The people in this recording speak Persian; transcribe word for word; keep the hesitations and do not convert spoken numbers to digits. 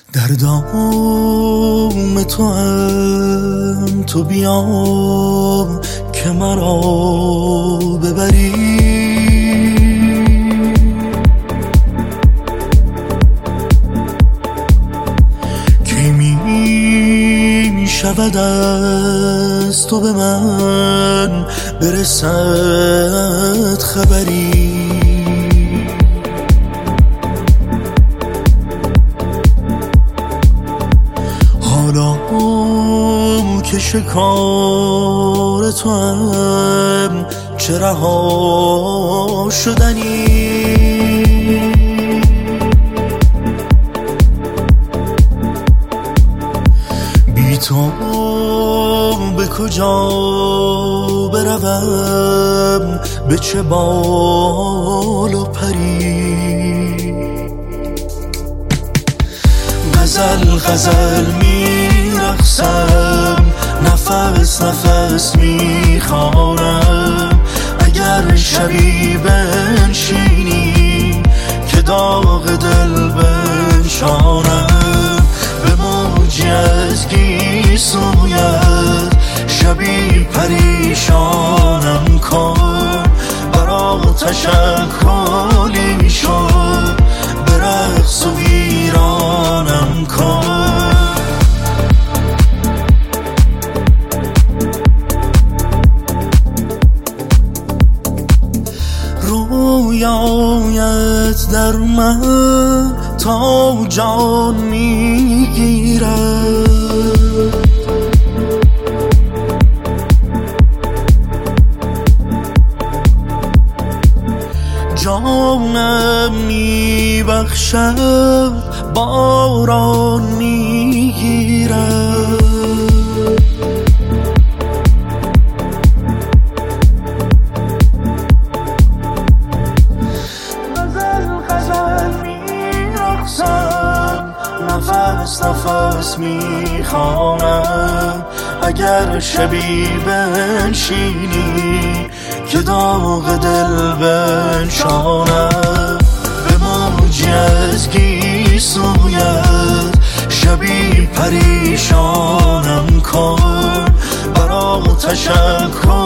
در دام تو هم تو بیام که مرا ببری، کی می شود از تو به من برسد خبری. حالا که شکار تو هم چه رها شدنی، بی تو به کجا بروم، به چه بال و پری. غزل غزل می رقصم، نفس نفس می خوانم، اگر شبی بنشینی که داغ دل بنشانم. به موجی از گیسویت شبی پریشانم کن، برا تشکلی شد به رقص و ویرانم کن. رویایت در من تا جان میگیرد، جانم میبخشد باران میگیرد. نفس نفس میخوانم، اگر شبی بنشینی که داغ دل بنشانم. به موجی از گیسویت شبی پریشانم کن، برا تشکر